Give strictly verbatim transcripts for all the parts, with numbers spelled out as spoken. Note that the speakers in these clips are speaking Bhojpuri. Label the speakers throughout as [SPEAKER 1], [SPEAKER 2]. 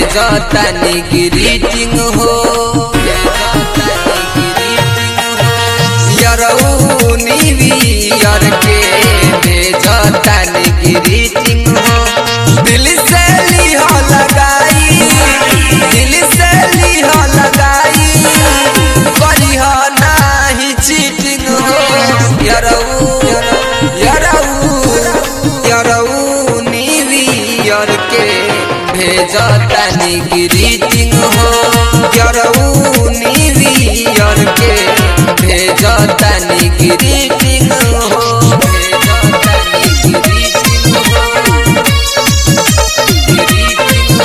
[SPEAKER 1] भेजतानी ग्रीटिंग हो यरऊ न्यू ईयर के भेजतानी ग्रीटिंग हो। दिल से लिहा लगाई दिल से लिहा लगाई करिहा नाही चीटिंग हो यरऊ यरऊ यरऊ न्यू ईयर के भेजतानी ग्रीटिंग हो यरऊ न्यू ईयर के भेजतानी ग्रीटिंग हो भेजतानी ग्रीटिंग हो ग्रीटिंग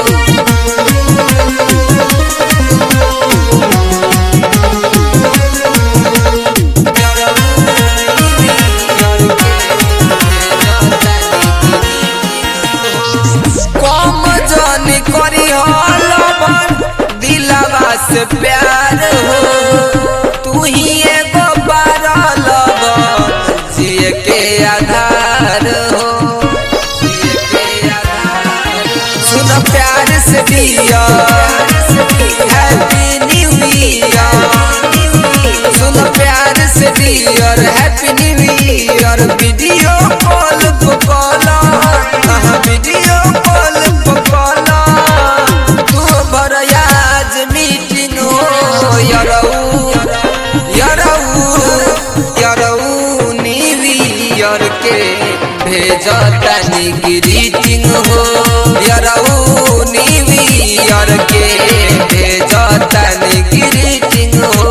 [SPEAKER 1] हो कम जन करी लबन दिलवा से प्यार हो तू ही एगो बारा लबन जिए के आधार हो जिए के आधार सुन प्यार से दिया हैप्पी न्यू ईयर सुन प्यार से दिया happy new year video call पे कॉल वीडियो कॉल पे कॉल तू बरयाज मीटिंग हो यरऊ यरऊ यरऊ न्यू ईयर के भेजतानी ग्रीटिंग हो यरऊ न्यू ईयर के भेजतानी ग्रीटिंग हो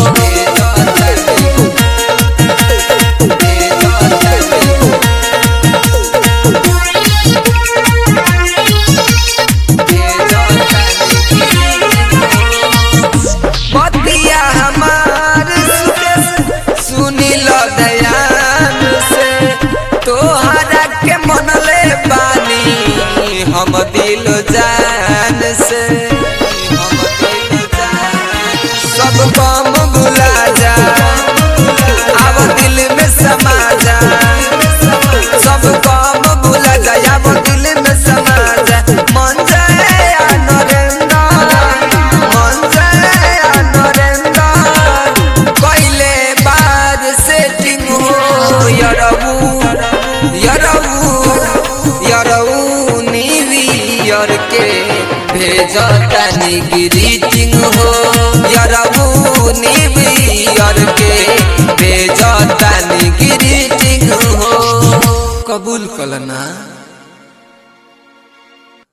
[SPEAKER 1] बतिया हमार सुनील दयान से तोहरा के मनले बानी हम दिल जान से हम दिल जान सब काम भुला जा अब दिल में समा जा सब काम भुला जा अब दिल में समा जा मन जाए नरेंद्र मन जाए नरेंद्र कइले बाद सेटिंग हो यरऊ यरऊ यरऊ न्यू ईयर के भेजतानी ग्रीटिंग हो यरऊ न्यू ईयर के भेजतानी ग्रीटिंग हो कबूल कलना।